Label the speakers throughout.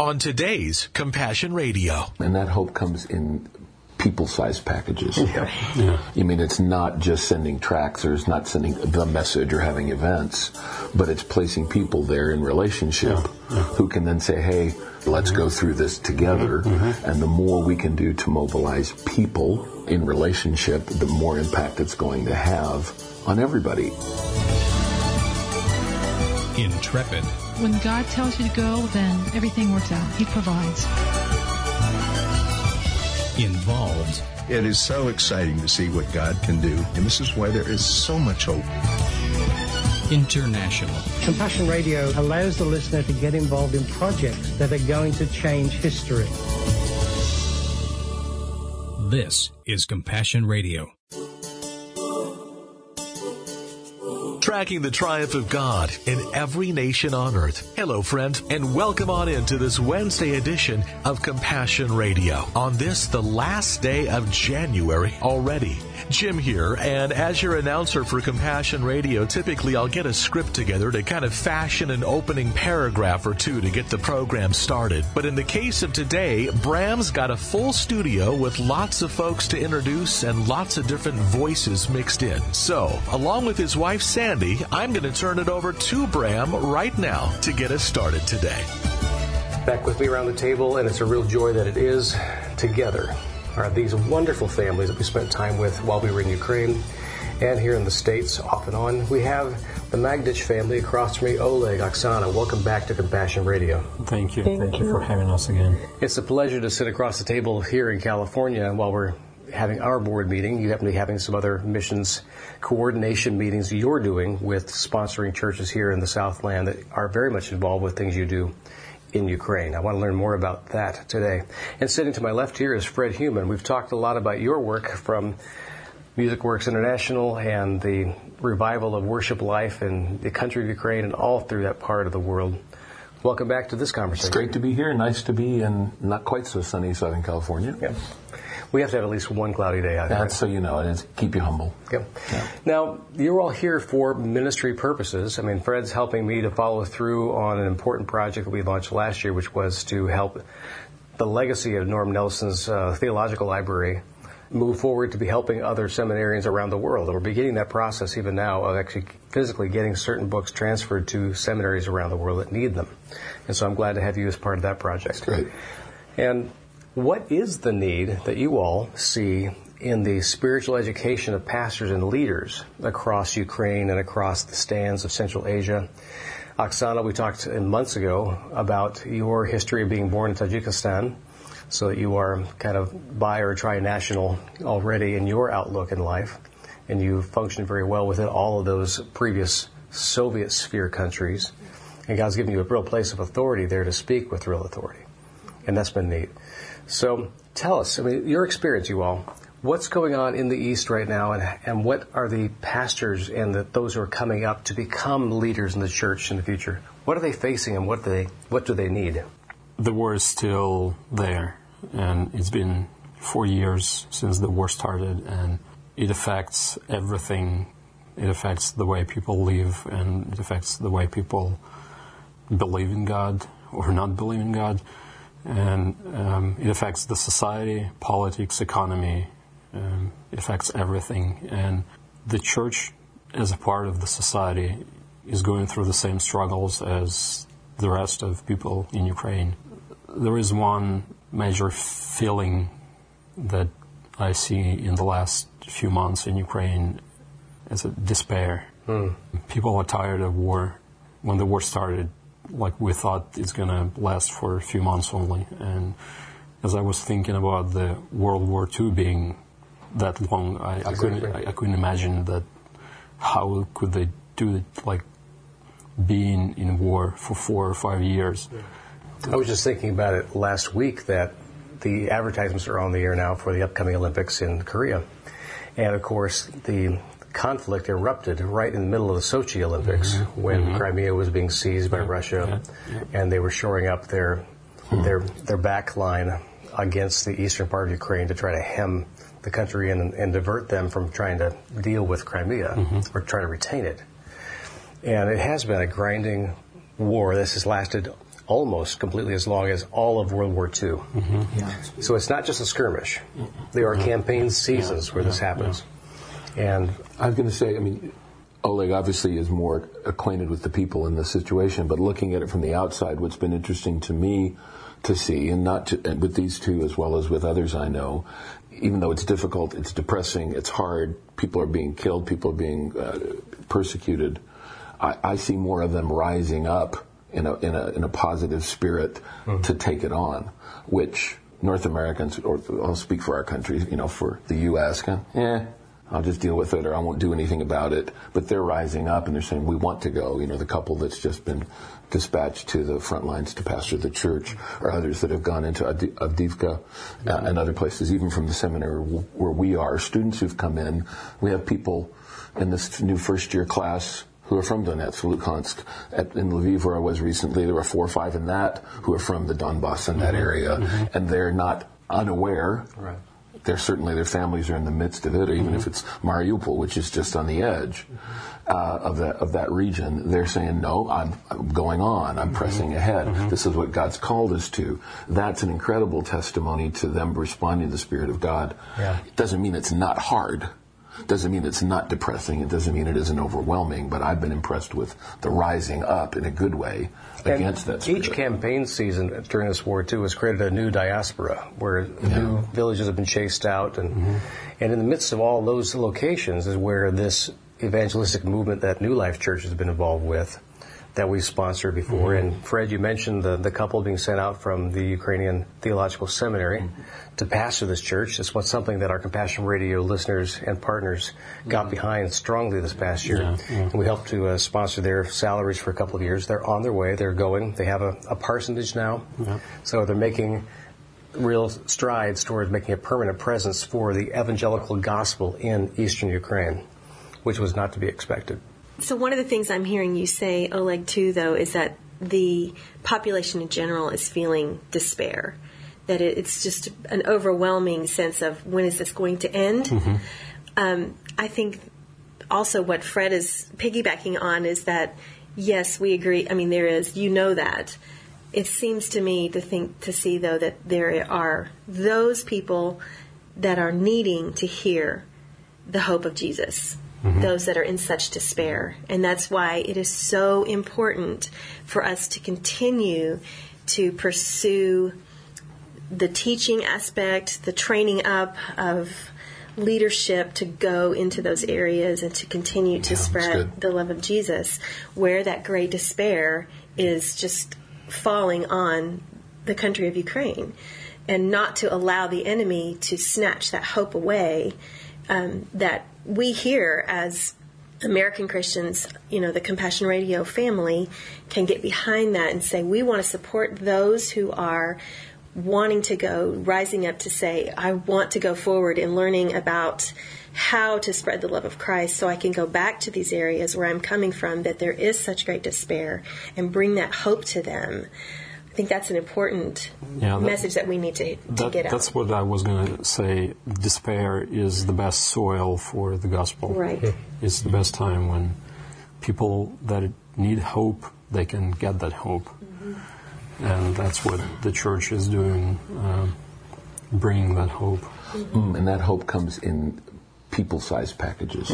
Speaker 1: on today's Compassion Radio.
Speaker 2: And that hope comes in people-sized packages. I mean, it's not just sending tracts, or it's not sending the message or having events, but it's placing people there in relationship who can then say, hey, let's go through this together. And the more we can do to mobilize people in relationship, the more impact it's going to have on everybody.
Speaker 1: Intrepid.
Speaker 3: When God tells you to go, then everything works out. He provides.
Speaker 1: Involved.
Speaker 4: It is so exciting to see what God can do, and this is why there is so much hope.
Speaker 1: International.
Speaker 5: Compassion Radio allows the listener to get involved in projects that are going to change history.
Speaker 1: This is Compassion Radio. Tracking the triumph of God in every nation on earth. Hello, friend, and welcome on into this Wednesday edition of Compassion Radio. On this, the last day of January already. Jim here, and as your announcer for Compassion Radio, typically I'll get a script together to kind of fashion an opening paragraph or two to get the program started. But in the case of today, Bram's got a full studio with lots of folks to introduce and lots of different voices mixed in. So, along with his wife Sandy, I'm going to turn it over to Bram right now to get us started today.
Speaker 6: Back with me around the table, and it's a real joy that it is, together are these wonderful families that we spent time with while we were in Ukraine and here in the States off and on. We have the Magdich family across from me, Oleg, Oksana. Welcome back to Compassion Radio.
Speaker 7: Thank you. Thank you for having us again.
Speaker 6: It's a pleasure to sit across the table here in California while we're having our board meeting. You happen to be having some other missions coordination meetings you're doing with sponsoring churches here in the Southland that are very much involved with things you do in Ukraine. I want to learn more about that today. And sitting to my left here is Fred Heumann. We've talked a lot about your work from Music Works International and the revival of worship life in the country of Ukraine and all through that part of the world. Welcome back to this conversation.
Speaker 2: It's great to be here. Nice to be in not quite so sunny Southern California.
Speaker 6: Yeah. We have to have at least one cloudy day out here.
Speaker 2: That's so you know, and keep you humble.
Speaker 6: Yeah. Now, you're all here for ministry purposes. I mean, Fred's helping me to follow through on an important project that we launched last year, which was to help the legacy of Norm Nelson's theological library move forward to be helping other seminarians around the world. And we're beginning that process even now of actually physically getting certain books transferred to seminaries around the world that need them. And so I'm glad to have you as part of that project.
Speaker 2: That's great.
Speaker 6: And what is the need that you all see in the spiritual education of pastors and leaders across Ukraine and across the stands of Central Asia? Oksana, we talked months ago about your history of being born in Tajikistan, so that you are kind of bi or tri-national already in your outlook in life, and you function very well within all of those previous Soviet sphere countries, and God's given you a real place of authority there to speak with real authority, and that's been neat. So tell us, I mean, your experience, you all, what's going on in the East right now, and what are the pastors and those who are coming up to become leaders in the church in the future? What are they facing, and what do they need?
Speaker 7: The war is still there, and it's been 4 years since the war started, and it affects everything. It affects the way people live, and it affects the way people believe in God or not believe in God. And it affects the society, politics, economy. It affects everything. And the church, as a part of the society, is going through the same struggles as the rest of people in Ukraine. There is one major feeling that I see in the last few months in Ukraine as a despair. People are tired of war. When the war started, we thought it's going to last for a few months only. And as I was thinking about the World War II being that long, I couldn't imagine that. How could they do it, being in war for 4 or 5 years?
Speaker 6: I was just thinking about it last week that the advertisements are on the air now for the upcoming Olympics in Korea. And, of course, the conflict erupted right in the middle of the Sochi Olympics when Crimea was being seized by Russia, and they were shoring up their back line against the eastern part of Ukraine to try to hem the country in and divert them from trying to deal with Crimea or try to retain it. And it has been a grinding war. This has lasted almost completely as long as all of World War II. So it's not just a skirmish. There are campaign seasons where this happens. And
Speaker 2: I was going to say, Oleg obviously is more acquainted with the people in the situation, but looking at it from the outside, what's been interesting to me to see, and with these two as well as with others I know, even though it's difficult, it's depressing, it's hard, people are being killed, people are being persecuted, I see more of them rising up in a positive spirit to take it on, which North Americans, or I'll speak for our country, for the U.S., I'll just deal with it, or I won't do anything about it. But they're rising up and they're saying, we want to go. The couple that's just been dispatched to the front lines to pastor the church, or others that have gone into Avdiivka and other places, even from the seminary where we are, students who've come in. We have people in this new first-year class who are from Donetsk, Luhansk. In Lviv, where I was recently, there were 4 or 5 in that who are from the Donbass in that area, and they're not unaware. Right. Their families are in the midst of it, or even if it's Mariupol, which is just on the edge of that region, they're saying, no, I'm going on, I'm pressing ahead. This is what God's called us to. That's an incredible testimony to them responding to the Spirit of God. Yeah. It doesn't mean it's not hard. Doesn't mean it's not depressing. It doesn't mean it isn't overwhelming, but I've been impressed with the rising up in a good way against that spirit.
Speaker 6: Each campaign season during this war, too, has created a new diaspora where new villages have been chased out. And in the midst of all those locations is where this evangelistic movement that New Life Church has been involved with, that we've sponsored before. And Fred, you mentioned the couple being sent out from the Ukrainian Theological Seminary to pastor this church. This was something that our Compassion Radio listeners and partners got behind strongly this past year. And we helped to sponsor their salaries for a couple of years. They're on their way. They're going. They have a parsonage now. So they're making real strides toward making a permanent presence for the evangelical gospel in eastern Ukraine, which was not to be expected.
Speaker 8: So one of the things I'm hearing you say, Oleg, too, though, is that the population in general is feeling despair, that it's just an overwhelming sense of when is this going to end? I think also what Fred is piggybacking on is that, yes, we agree. There is, that. It seems to me to see, though, that there are those people that are needing to hear the hope of Jesus. Those that are in such despair. And that's why it is so important for us to continue to pursue the teaching aspect, the training up of leadership to go into those areas and to continue to spread the love of Jesus, where that great despair is just falling on the country of Ukraine, and not to allow the enemy to snatch that hope away that we here as American Christians, the Compassion Radio family can get behind that and say, we want to support those who are wanting to go, rising up to say, I want to go forward in learning about how to spread the love of Christ so I can go back to these areas where I'm coming from, that there is such great despair, and bring that hope to them. I think that's an important message that we need to get out.
Speaker 7: That's what I was going to say. Despair is the best soil for the gospel.
Speaker 8: Right.
Speaker 7: It's the best time when people that need hope, they can get that hope. And that's what the church is doing, bringing that hope.
Speaker 2: And that hope comes in people-sized packages.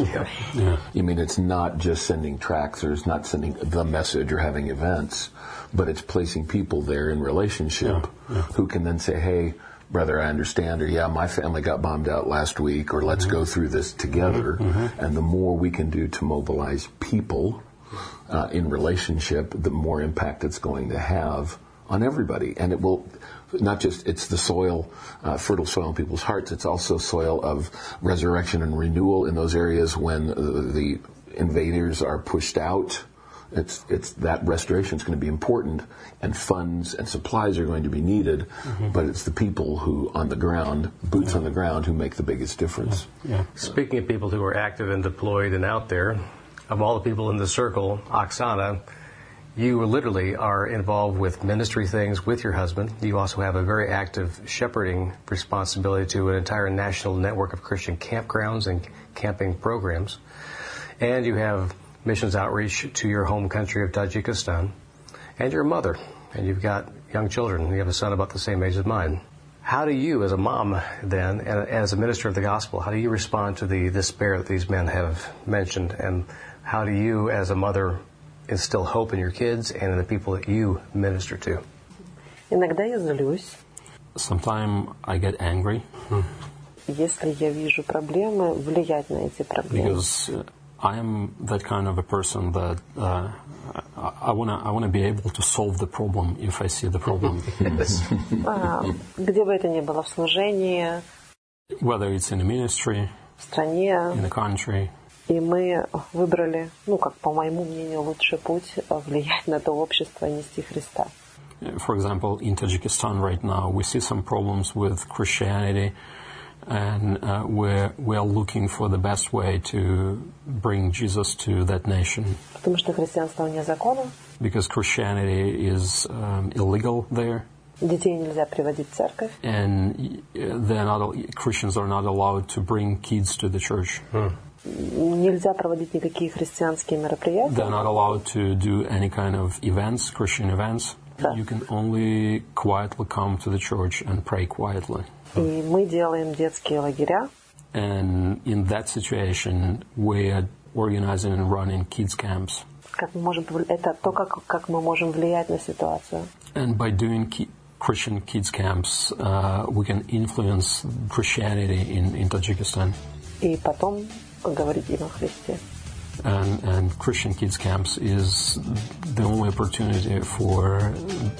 Speaker 2: It's not just sending tracts, or it's not sending the message or having events, but it's placing people there in relationship who can then say, hey, brother, I understand, or my family got bombed out last week, or let's go through this together. And the more we can do to mobilize people in relationship, the more impact it's going to have on everybody. And it will not just, it's the soil, fertile soil in people's hearts, it's also soil of resurrection and renewal in those areas when the invaders are pushed out. It's that restoration is going to be important, and funds and supplies are going to be needed, but it's the people who on the ground, boots on the ground, who make the biggest difference.
Speaker 6: Speaking of people who are active and deployed and out there, of all the people in the circle, Oksana, you literally are involved with ministry things with your husband. You also have a very active shepherding responsibility to an entire national network of Christian campgrounds and camping programs. And you have missions outreach to your home country of Tajikistan. And you're a mother. and you've got young children. You have a son about the same age as mine. How do you, as a mom, then, and as a minister of the gospel, how do you respond to the despair that these men have mentioned? And how do you, as a mother, instill hope in your kids and in the people that you minister to?
Speaker 9: Иногда я злюсь.
Speaker 7: Sometimes I get angry.
Speaker 9: Если я вижу проблемы, влиять на эти проблемы.
Speaker 7: Because I am that kind of a person that I wanna be able to solve the problem if I see the problem.
Speaker 9: Где бы это ни было, в служении,
Speaker 7: whether it's in the ministry,
Speaker 9: в стране,
Speaker 7: in the country.
Speaker 9: И мы выбрали, как по моему мнению, лучший путь влиять на то общество и нести Христа.
Speaker 7: For example, in Tajikistan right now, we see some problems with Christianity, and we are looking for the best way to bring Jesus to that nation.
Speaker 9: Потому что христианство вне закона.
Speaker 7: Because Christianity is illegal there.
Speaker 9: Детей нельзя приводить в церковь.
Speaker 7: And Christians are not allowed to bring kids to the church.
Speaker 9: Нельзя проводить никакие христианские мероприятия.
Speaker 7: They're not allowed to do any kind of events, Christian events.
Speaker 9: Да.
Speaker 7: You can only quietly come to the church and pray quietly.
Speaker 9: И мы делаем детские лагеря.
Speaker 7: And in that situation, we are organizing and running kids camps.
Speaker 9: Это то, как мы можем влиять на ситуацию.
Speaker 7: And by doing Christian kids camps, we can influence Christianity in Tajikistan.
Speaker 9: И потом говорить им о Христе.
Speaker 7: And Christian kids camps is the only opportunity for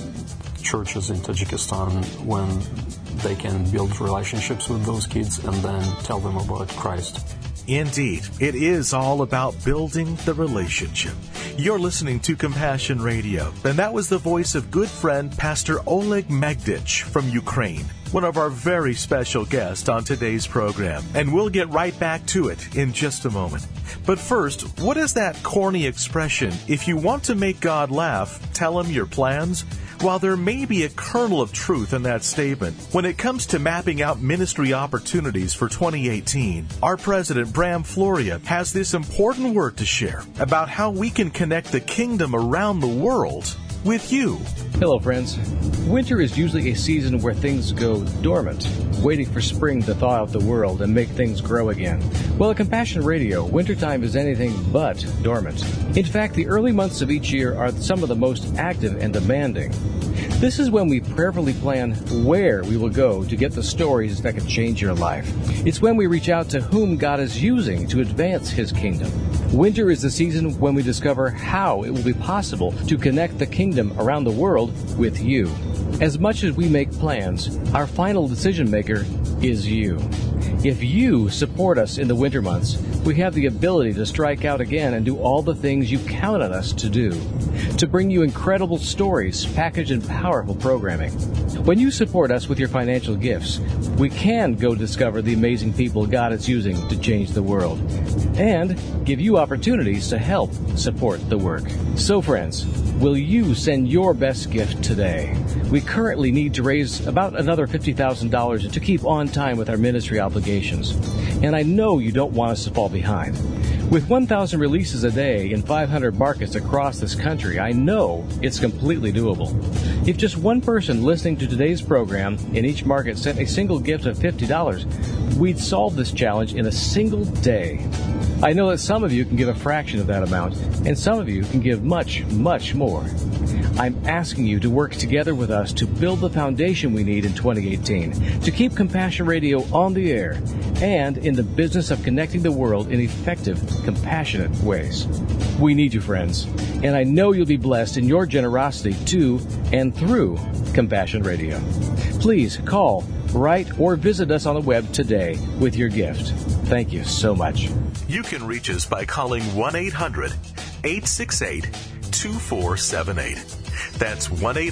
Speaker 7: churches in Tajikistan when they can build relationships with those kids and then tell them about Christ.
Speaker 1: Indeed, it is all about building the relationship. You're listening to Compassion Radio, and that was the voice of good friend Pastor Oleg Megdich from Ukraine, one of our very special guests on today's program. And we'll get right back to it in just a moment. But first, what is that corny expression, if you want to make God laugh, tell him your plans? While there may be a kernel of truth in that statement, when it comes to mapping out ministry opportunities for 2018, our president, Bram Floria, has this important word to share about how we can connect the kingdom around the world with you.
Speaker 10: Hello, friends. Winter is usually a season where things go dormant, waiting for spring to thaw out the world and make things grow again. Well, at Compassion Radio, wintertime is anything but dormant. In fact, the early months of each year are some of the most active and demanding. This is when we prayerfully plan where we will go to get the stories that can change your life. It's when we reach out to whom God is using to advance His kingdom. Winter is the season when we discover how it will be possible to connect the kingdom around the world with you. As much as we make plans, our final decision maker is you. If you support us in the winter months, we have the ability to strike out again and do all the things you count on us to do. To bring you incredible stories packaged in powerful programming. When you support us with your financial gifts, we can go discover the amazing people God is using to change the world. And give you opportunities to help support the work. So friends, will you send your best gift today? We currently need to raise about another $50,000 to keep on time with our ministry obligations. And I know you don't want us to fall behind. With 1,000 releases a day in 500 markets across this country, I know it's completely doable. If just one person listening to today's program in each market sent a single gift of $50, we'd solve this challenge in a single day. I know that some of you can give a fraction of that amount, and some of you can give much, much more. I'm asking you to work together with us to build the foundation we need in 2018 to keep Compassion Radio on the air and in the business of connecting the world in effective, compassionate ways. We need you, friends, and I know you'll be blessed in your generosity to and through Compassion Radio. Please call, write, or visit us on the web today with your gift. Thank you so much.
Speaker 1: You can reach us by calling 1-800-868-2478. That's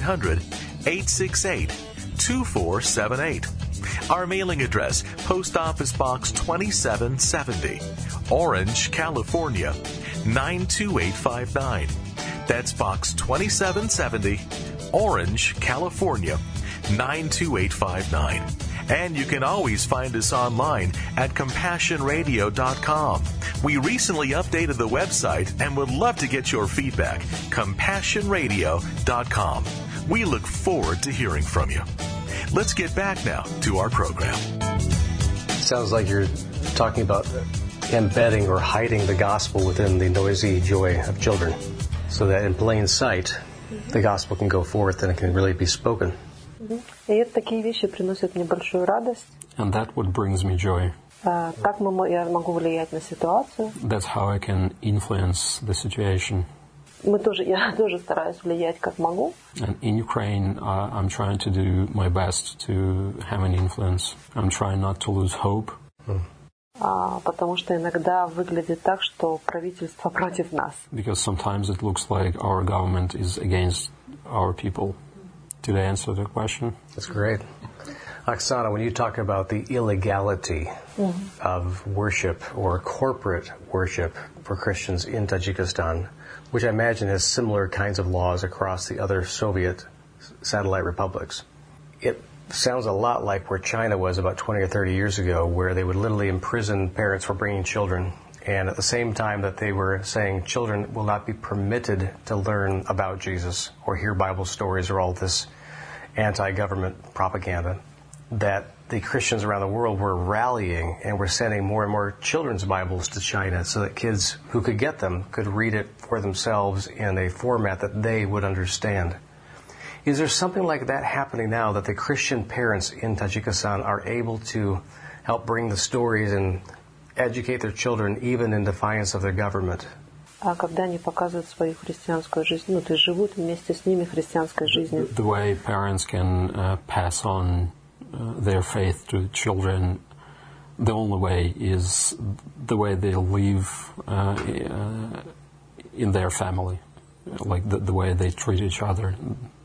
Speaker 1: 1-800-868-2478. Our mailing address, Post Office Box 2770, Orange, California, 92859. That's Box 2770, Orange, California, 92859. And you can always find us online at CompassionRadio.com. We recently updated the website and would love to get your feedback. CompassionRadio.com. We look forward to hearing from you. Let's get back now to our program.
Speaker 6: Sounds like you're talking about embedding or hiding the gospel within the noisy joy of children, so that in plain sight, the gospel can go forth and it can really be spoken.
Speaker 9: И это такие вещи приносят мне большую радость.
Speaker 7: And that what brings me joy.
Speaker 9: Так я могу влиять на ситуацию.
Speaker 7: That's how I can influence the situation.
Speaker 9: Я тоже стараюсь влиять как могу.
Speaker 7: And in Ukraine, I'm trying to do my best to have an influence. I'm trying not to lose hope.
Speaker 9: Потому что иногда выглядит так, что правительство против нас.
Speaker 7: Because sometimes it looks like our government is against our people. Did I answer the question?
Speaker 6: That's great. Oksana, when you talk about the illegality of worship or corporate worship for Christians in Tajikistan, which I imagine has similar kinds of laws across the other Soviet satellite republics, it sounds a lot like where China was about 20 or 30 years ago, where they would literally imprison parents for bringing children, and at the same time that they were saying children will not be permitted to learn about Jesus or hear Bible stories or all this anti-government propaganda, that the Christians around the world were rallying and were sending more and more children's Bibles to China so that kids who could get them could read it for themselves in a format that they would understand. Is there something like that happening now, that the Christian parents in Tajikistan are able to help bring the stories and educate their children even in defiance of their government?
Speaker 9: Когда они показывают свою христианскую жизнь, то есть живут вместе с ними христианской жизнью.
Speaker 7: The way parents can pass on their faith to children, the only way is the way they live in their family, like the way they treat each other.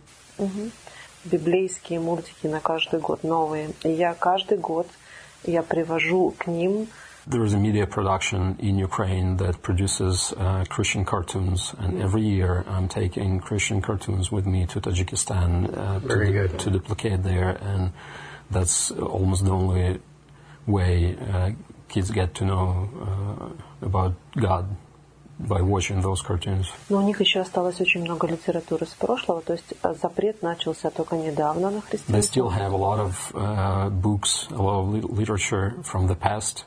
Speaker 9: Библейские мультики на каждый год новые. И каждый год я привожу к ним.
Speaker 7: There is a media production in Ukraine that produces Christian cartoons, and every year I'm taking Christian cartoons with me to Tajikistan to duplicate there, and that's almost the only way kids get to know about God, by watching those cartoons.
Speaker 9: Но у них еще осталось очень много литературы с прошлого, то есть запрет начался только недавно на христианство.
Speaker 7: They still have a lot of books, a lot of literature from the past.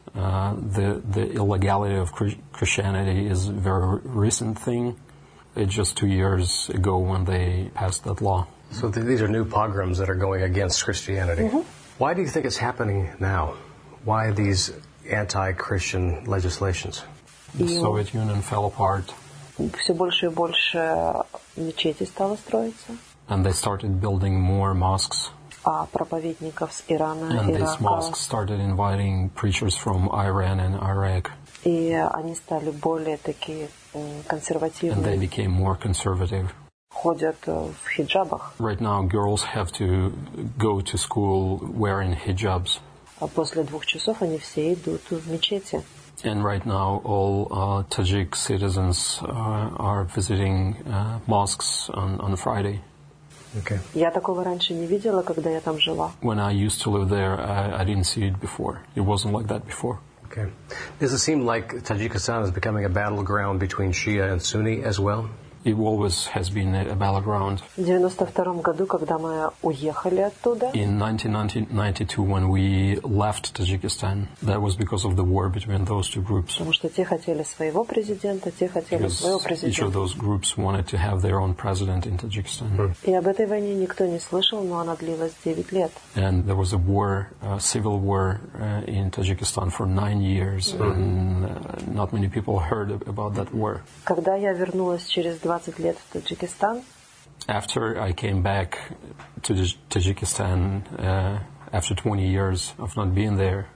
Speaker 7: The illegality of Christianity is a very recent thing. It's just 2 years ago when they passed that law.
Speaker 6: So these are new pogroms that are going against Christianity. Why do you think it's happening now? Why these anti-Christian legislations?
Speaker 7: The Soviet Union fell apart.
Speaker 9: Все больше и больше мечетей стало строиться.
Speaker 7: And they started building more mosques.
Speaker 9: А проповедников с Ирана,
Speaker 7: And
Speaker 9: Ирака.
Speaker 7: these mosques started inviting preachers from Iran and Iraq.
Speaker 9: И они стали более такие консервативные.
Speaker 7: And they became more conservative.
Speaker 9: Ходят в хиджабах.
Speaker 7: Right now, girls have to go to school wearing hijabs.
Speaker 9: А после 2 часов они все идут в мечети.
Speaker 7: And right now, all Tajik citizens are visiting mosques on Friday.
Speaker 6: Okay.
Speaker 9: Я такого раньше не видела, когда я там жила.
Speaker 7: When I used to live there, I didn't see it before. It wasn't like that before.
Speaker 6: Okay. Does it seem like Tajikistan is becoming a battleground between Shia and Sunni as well?
Speaker 7: It always has been a battleground.
Speaker 9: В 92 году, когда мы уехали оттуда,
Speaker 7: In 1992, when we left Tajikistan, that was because of the war between those two groups.
Speaker 9: потому что те хотели своего президента, те хотели своего
Speaker 7: Because each of
Speaker 9: президента.
Speaker 7: those groups wanted to have their own president in Tajikistan.
Speaker 9: И об этой войне никто не слышал, но она длилась 9 лет.
Speaker 7: And there was a war, a civil war in Tajikistan for 9 years, and not many people heard about that war.
Speaker 9: Когда я вернулась через 20 лет в Таджикистан,
Speaker 7: After I came back to Tajikistan after 20 years of not being there,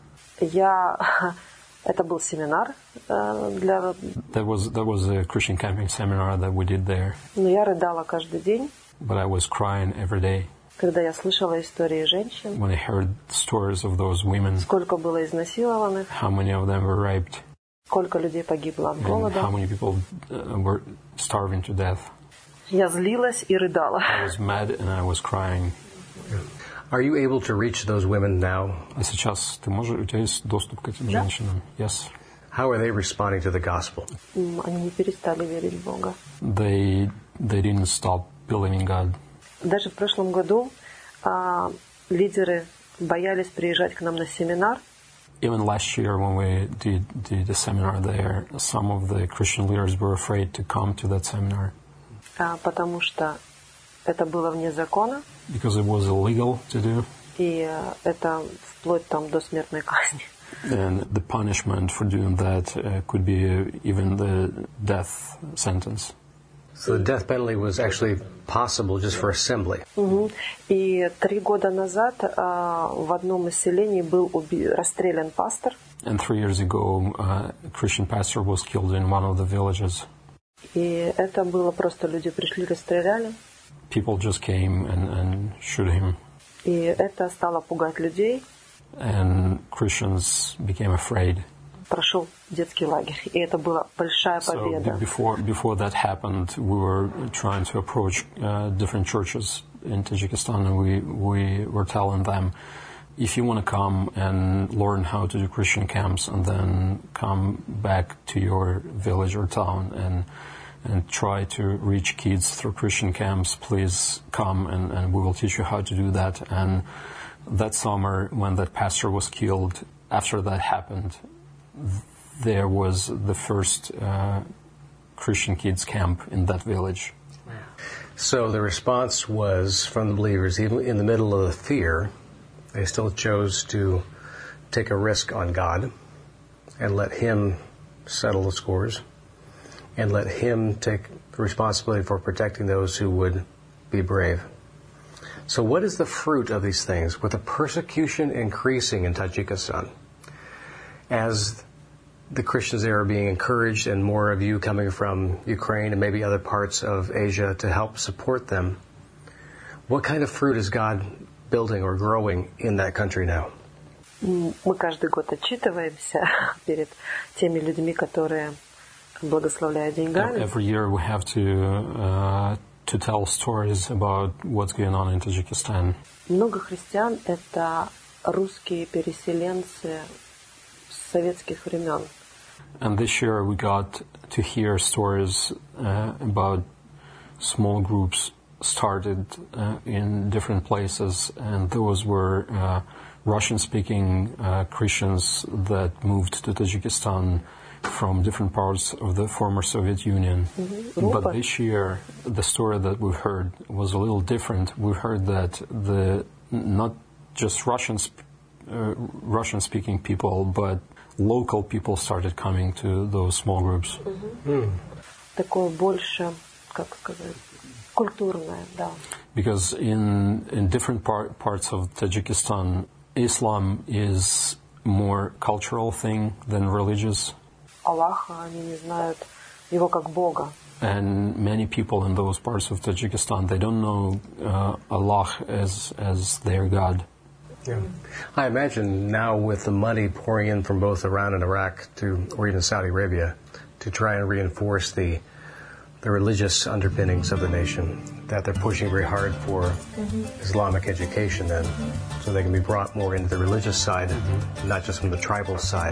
Speaker 9: это был семинар для...
Speaker 7: there was a Christian camping seminar that we did there,
Speaker 9: Но я рыдала каждый день,
Speaker 7: but I was crying every day
Speaker 9: когда я слышала истории женщин,
Speaker 7: when I heard stories of those women,
Speaker 9: сколько было изнасилованных,
Speaker 7: how many of them were raped,
Speaker 9: сколько людей погибло от
Speaker 7: and
Speaker 9: голода.
Speaker 7: how many people were starving to death.
Speaker 9: Я злилась и рыдала.
Speaker 7: I was mad and I was crying.
Speaker 6: Are you able to reach those women now?
Speaker 7: И сейчас у тебя есть доступ к этим женщинам? Yes.
Speaker 6: How are they responding to the gospel?
Speaker 9: Они не перестали верить в Бога.
Speaker 7: They didn't stop believing God.
Speaker 9: Даже в прошлом году лидеры боялись приезжать к нам на семинар.
Speaker 7: Even last year when we did a seminar there, some of the Christian leaders were afraid to come to that seminar.
Speaker 9: Потому что это было вне закона.
Speaker 7: Because it was illegal to do.
Speaker 9: И это вплоть там до смертной казни.
Speaker 7: And the punishment for doing that could be even the death sentence.
Speaker 6: So the death penalty was actually possible just for assembly.
Speaker 9: И 3 года назад в одном из селений был расстрелян пастор.
Speaker 7: And 3 years ago, a Christian pastor was killed in one of the villages.
Speaker 9: И это было просто люди пришли, расстреляли.
Speaker 7: People just came and shoot him.
Speaker 9: И это стало пугать людей.
Speaker 7: And Christians became afraid.
Speaker 9: Прошел детский лагерь, и это была большая победа.
Speaker 7: So before that happened, we were trying to approach different churches in Tajikistan, and we were telling them, if you want to come and learn how to do Christian camps, and then come back to your village or town and try to reach kids through Christian camps, please come and we will teach you how to do that. And that summer, when that pastor was killed, after that happened, there was the first Christian kids camp in that village.
Speaker 6: So the response was from the believers, even in the middle of the fear, they still chose to take a risk on God and let Him settle the scores and let Him take the responsibility for protecting those who would be brave. So what is the fruit of these things? With the persecution increasing in Tajikistan, as the Christians there are being encouraged and more of you coming from Ukraine and maybe other parts of Asia to help support them, what kind of fruit is God building or growing in that country now?
Speaker 9: Мы каждый год отчитываемся перед теми людьми, которые благословляют деньгами.
Speaker 7: Every year we have to tell stories about what's going on in Tajikistan.
Speaker 9: Много христиан — это русские переселенцы с советских времен.
Speaker 7: And this year we got to hear stories about small groups started in different places, and those were Russian-speaking Christians that moved to Tajikistan from different parts of the former Soviet Union. But this year, the story that we heard was a little different. We heard that not just Russian-speaking people, but local people started coming to those small groups.
Speaker 9: Такое больше, как сказать, культурное, да.
Speaker 7: Because in different parts of Tajikistan, Islam is more cultural thing than religious.
Speaker 9: Аллаха, они не знают его как Бога.
Speaker 7: And many people in those parts of Tajikistan, they don't know Allah as their God.
Speaker 6: Yeah. I imagine now with the money pouring in from both Iran and Iraq or even Saudi Arabia to try and reinforce the religious underpinnings of the nation, that they're pushing very hard for Islamic education then, so they can be brought more into the religious side, not just from the tribal side.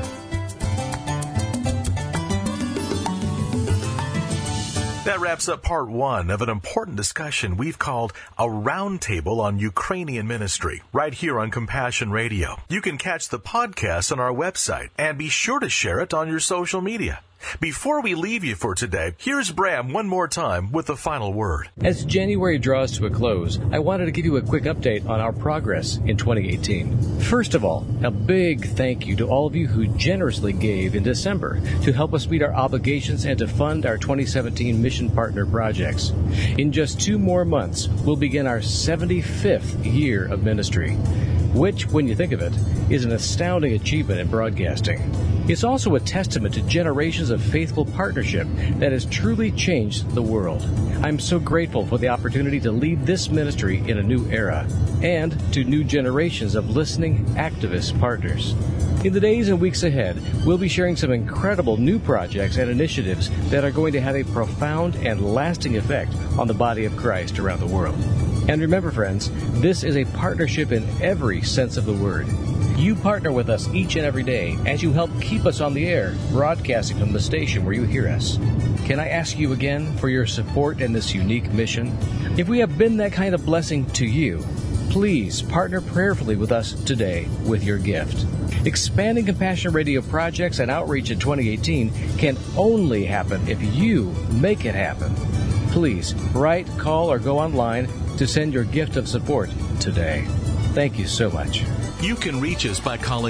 Speaker 1: That wraps up part 1 of an important discussion we've called A Roundtable on Ukrainian Ministry, right here on Compassion Radio. You can catch the podcast on our website, and be sure to share it on your social media. Before we leave you for today, here's Bram one more time with the final word.
Speaker 10: As January draws to a close, I wanted to give you a quick update on our progress in 2018. First of all, a big thank you to all of you who generously gave in December to help us meet our obligations and to fund our 2017 mission partner projects. In just 2 more months, we'll begin our 75th year of ministry, which, when you think of it, is an astounding achievement in broadcasting. It's also a testament to generations of faithful partnership that has truly changed the world. I'm so grateful for the opportunity to lead this ministry in a new era, and to new generations of listening activist partners. In the days and weeks ahead, we'll be sharing some incredible new projects and initiatives that are going to have a profound and lasting effect on the body of Christ around the world. And remember, friends, this is a partnership in every sense of the word. You partner with us each and every day as you help keep us on the air, broadcasting from the station where you hear us. Can I ask you again for your support in this unique mission? If we have been that kind of blessing to you, please partner prayerfully with us today with your gift. Expanding Compassion Radio projects and outreach in 2018 can only happen if you make it happen. Please write, call, or go online to send your gift of support today. Thank you so much.
Speaker 1: You can reach us by calling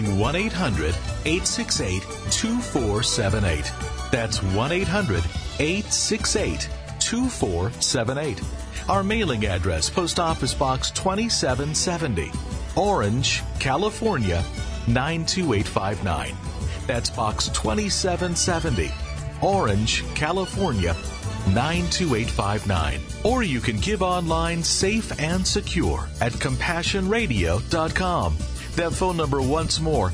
Speaker 1: 1-800-868-2478. That's 1-800-868-2478. Our mailing address, Post Office Box 2770, Orange, California, 92859. That's Box 2770, Orange, California, 92859. Or you can give online safe and secure at CompassionRadio.com. That phone number once more,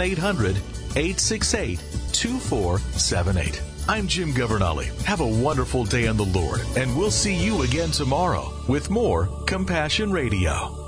Speaker 1: 1-800-868-2478. I'm Jim Governale. Have a wonderful day in the Lord, and we'll see you again tomorrow with more Compassion Radio.